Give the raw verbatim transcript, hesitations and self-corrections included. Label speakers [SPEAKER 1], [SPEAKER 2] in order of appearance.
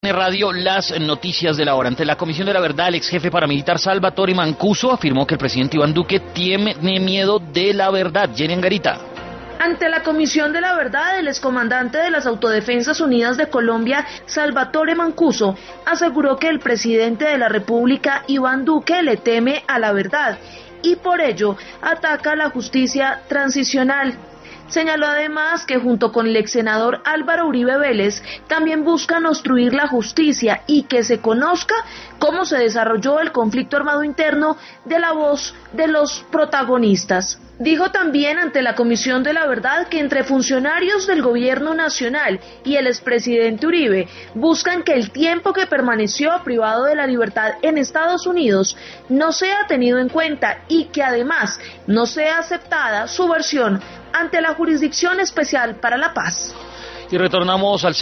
[SPEAKER 1] Radio, las noticias de la hora. Ante la Comisión de la Verdad, el ex jefe paramilitar Salvatore Mancuso afirmó que el presidente Iván Duque tiene miedo de la verdad. Jenny Angarita.
[SPEAKER 2] Ante la Comisión de la Verdad, el excomandante de las Autodefensas Unidas de Colombia, Salvatore Mancuso, aseguró que el presidente de la República, Iván Duque, le teme a la verdad y por ello ataca la justicia transicional. Señaló además que junto con el ex senador Álvaro Uribe Vélez también buscan obstruir la justicia y que se conozca cómo se desarrolló el conflicto armado interno de la voz de los protagonistas. Dijo también ante la Comisión de la Verdad que entre funcionarios del gobierno nacional y el expresidente Uribe buscan que el tiempo que permaneció privado de la libertad en Estados Unidos no sea tenido en cuenta y que además no sea aceptada su versión ante la Jurisdicción Especial para la Paz.
[SPEAKER 1] Y retornamos al